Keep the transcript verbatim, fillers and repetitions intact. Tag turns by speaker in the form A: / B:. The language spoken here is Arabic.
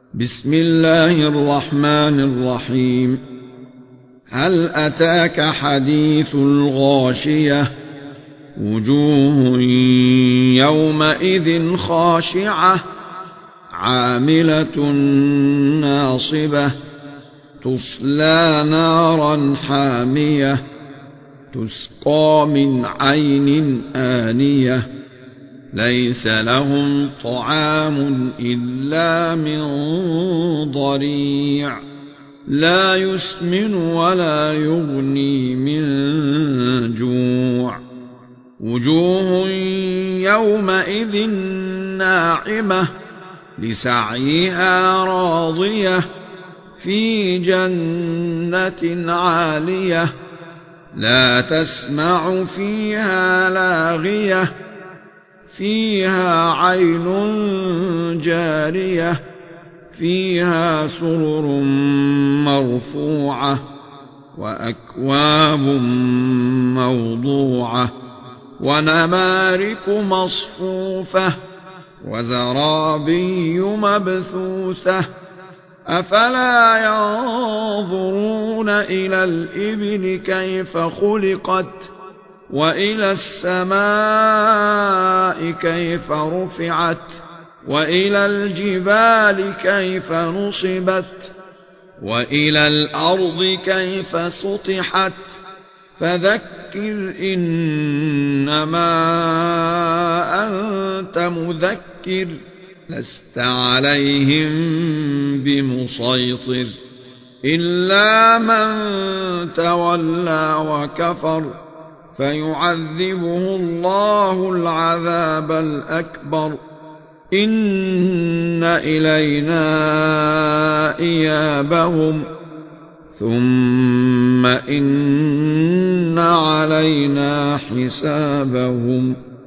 A: بسم الله الرحمن الرحيم. هل أتاك حديث الغاشية؟ وجوه يومئذ خاشعة عاملة ناصبة تصلى نارا حامية تسقى من عين آنية ليس لهم طعام إلا من ضريع لا يسمن ولا يغني من جوع. وجوه يومئذ ناعمة لسعيها راضية في جنة عالية لا تسمع فيها لاغية فيها عين جارية فيها سرر مرفوعة وأكواب موضوعة ونمارق مصفوفة وزرابي مبثوثة أفلا ينظرون إلى الإبل كيف خلقت وإلى السماء كيف رفعت وإلى الجبال كيف نصبت وإلى الأرض كيف سطحت فذكر إنما أنت مذكر لست عليهم بمسيطر إلا من تولى وكفر فيعذبه الله العذاب الأكبر إن إلينا إيابهم ثم إن علينا حسابهم.